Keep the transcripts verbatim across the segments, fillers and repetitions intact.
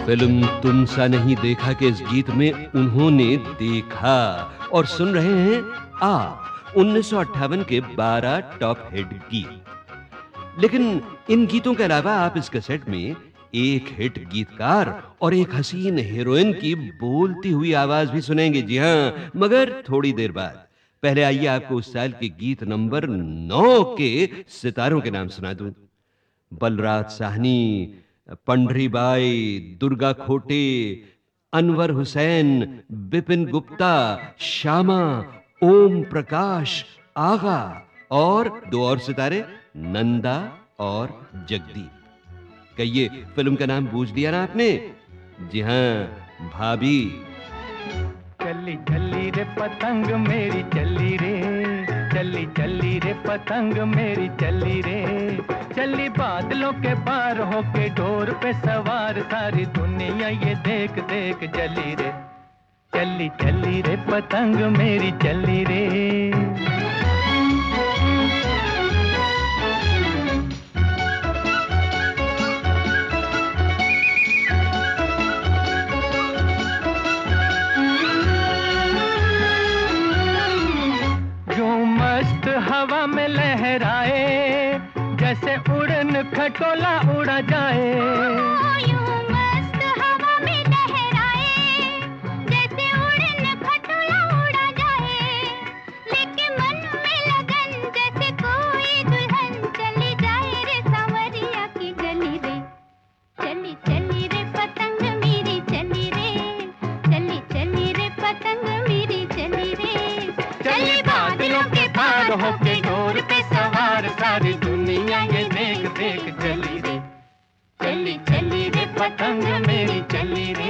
Film तुम सा नहीं देखा के इस गीत में उन्होंने देखा और सुन रहे हैं आप उन्नीस सौ अट्ठावन के बारह टॉप हिट गीत। लेकिन इन गीतों के अलावा आप इस कैसेट में एक हिट गीतकार और एक हसीन हीरोइन की बोलती हुई आवाज भी सुनेंगे। जी हां, मगर थोड़ी देर बाद। पहले आइए आपको उस साल के गीत नंबर नौ के सितारों के नाम सुना दूं। बलराज साहनी, पंडरीबाई, दुर्गा खोटे, अनवर हुसैन, बिपिन गुप्ता, श्यामा, ओम प्रकाश, आगा और दो और सितारे नंदा और जगदीप। कहिए, फिल्म का नाम बूझ लिया ना आपने? जी हां, भाभी। चली चली रे पतंग मेरी चली रे, चली चली रे पतंग मेरी चली रे, चली बादलों के पार होके डोर पे सवार, सारी दुनिया ये देख देख जली रे, चली चली रे पतंग मेरी चली रे। हवा में लहराए जैसे उड़न खटोला उड़ा जाए, यूं मस्त हवा में लहराए जैसे उड़न खटोला उड़ा जाए, लेके मन में लगन जैसे कोई दुल्हन चली जाए रे सांवरिया की गली रे, चली चली रे पतंग मेरी चली रे, चली चली रे पतंग मेरी चली रे, चली बादलों के पार होके डोर पे सवार, सारी दुनिया ये देख देख चली रे, चली चली रे पतंग मेरी चली रे।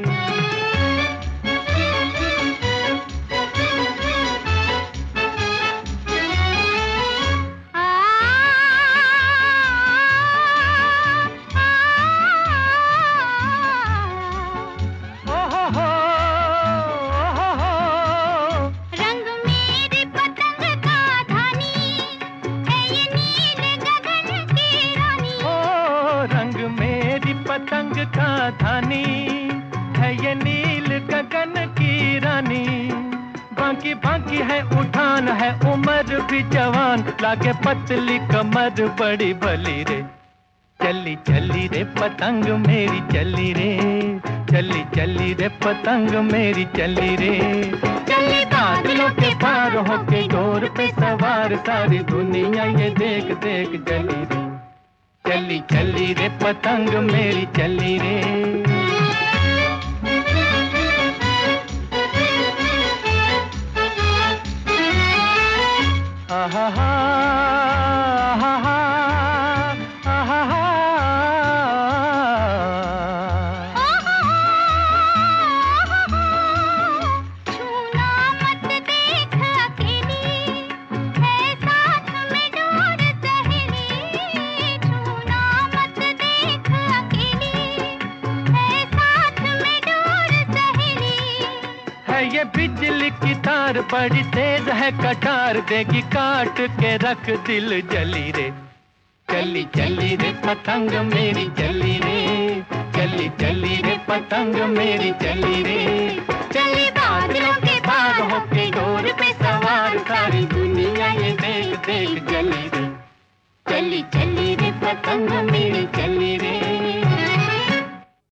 पतंग का धानी है ये नील गगन की रानी, बाकी बाकी है उठान है उम्र भी जवान, लागे पतली कमर बड़ी भली रे, चली चली रे पतंग मेरी चली रे, चली चली रे पतंग मेरी चली रे, चली बादलों के पार होके डोर पे सवार, सारी दुनिया ये देख देख जली रे, चली चली रे पतंग मेरी चली रे। आहा हा आहा हा आहा हा छूना मत देख अकेली है साथ में डोर सहेली, छूना मत देख अकेली है साथ में डोर सहेली, है ये बिजली की तार बड़ी तेज है कटार, देगी काट के रख दिल जली रे, चली चली रे पतंग मेरी चली रे, चली चली रे पतंग मेरी चली रे, चली बादलों के पार होके डोर पे सवार, सारी दुनिया ये देख देख जली रे, चली चली रे पतंग मेरी चली रे।